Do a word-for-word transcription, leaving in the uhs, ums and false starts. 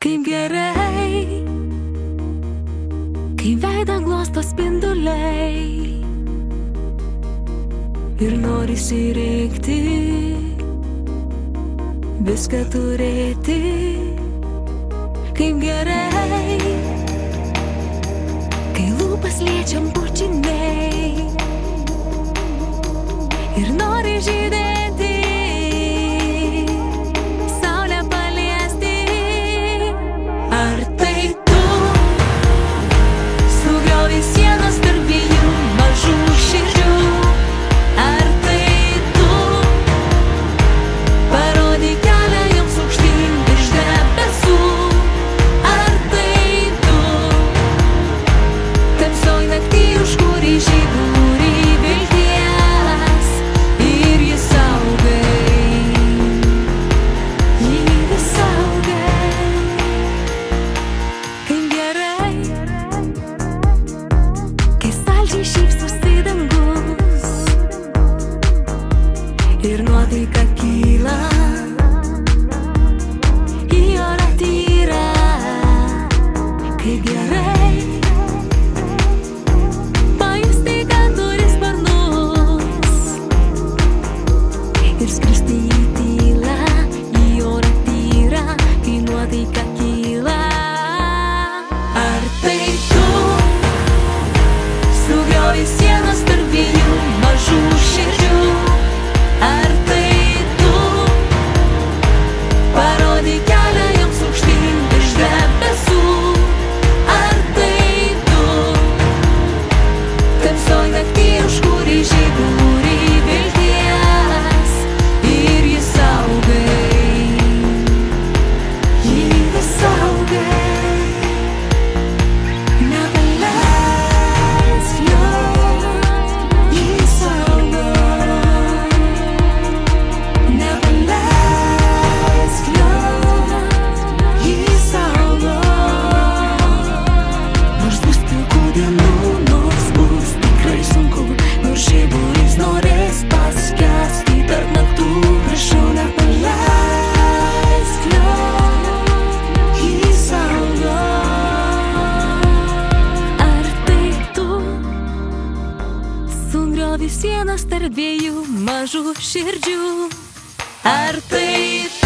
Kaip gerai, kai veidą glosto spinduliai ir norisi rėkti, viską turėti. Kaip gerai, kai lūpas liečiam bučiniai ir nori žydėti, saulę paliesti. Ar tai tu sugriovei sienas tarp dviejų mažų širdžių? Ar tai tu parodei kelią joms aukštyn virš debesų? Ar tai tu tamsoj naktį užkūrei žiburį vilties ir jį saugai, jį vis saugai? Kaip gerai, kai saldžiai šypsosi dangus ir nuotaika kyla į orą tyrą. Kaip gerai pajusti, kad turi sparnus ir skristi į tylą, į orą tyrą, kai nuotaika kyla. Ar tai tu sugriovei sienas tarp dviejų mažų širdžių? Ar tai tu parodei kelią joms aukštyn virš debesų? Ar tai tu tamsoj naktį užkūrei žiburį vilties ir jį saugai, jį vis saugai? Nepaleisk jo, jį saugai. Nepaleisk jo, jį saugai. Nors bus pilkų dienų, nors bus tikrai sunku, nors žiburys norės paskęsti tarp naktų, prašau nepaleisk jo, jį saugai. Ar tai tu sugriovei sienas tarp dviejų mažų širdžių? Ar tai